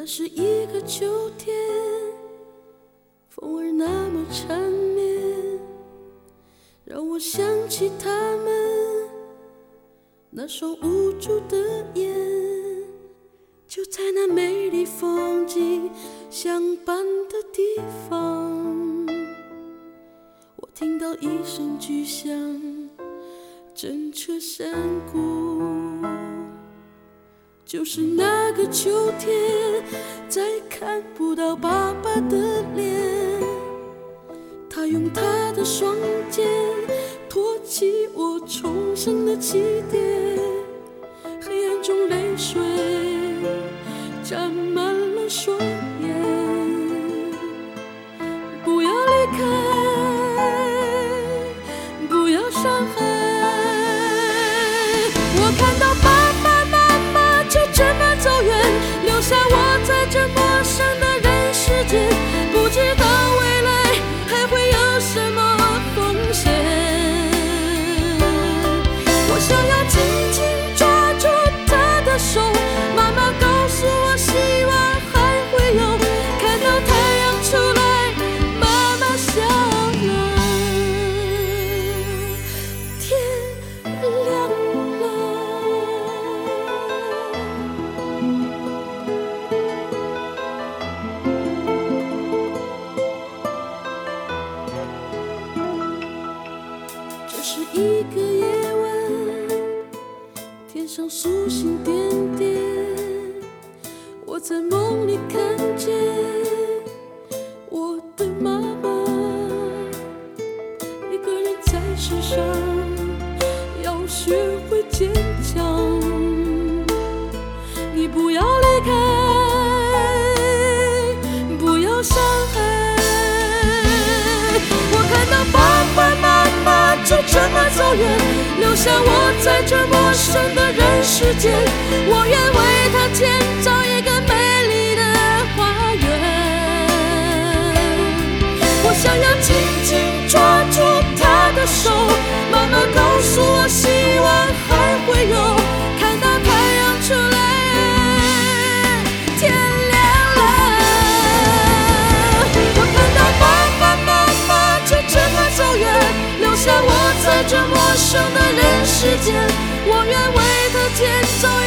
是一个秋天，风儿那么缠绵，让我想起他们那双无助的眼。就在那美丽风景相伴的地方，我听到一声巨响，震彻山谷。就是那个秋天，再看不到爸爸的脸，他用他的双肩托起我重生的起点，黑暗中泪水沾满了双眼。不要离开，不要伤害，我看到爸爸妈妈就这么走远，留下我在这陌生的人世间，不知道未来还会有什么风险。我想要紧紧抓住他的手，妈妈告诉我希望还会有，看到太阳出来，妈妈笑了，天亮了。这是一个夜晚，天上星星点点，我在梦里看见我的妈妈，一个人在世上要学会坚强。你不要离开，不要伤害，我看到爸爸妈妈就这么走远，留下我在这陌生的人世间，我愿为他建造一个美丽的花园。我想要紧紧抓住他的手，妈妈告诉我希望还会有，看到太阳出来，天亮了。我看到爸爸妈妈就这么走远，留下我在这陌生的人世间，我愿为他建造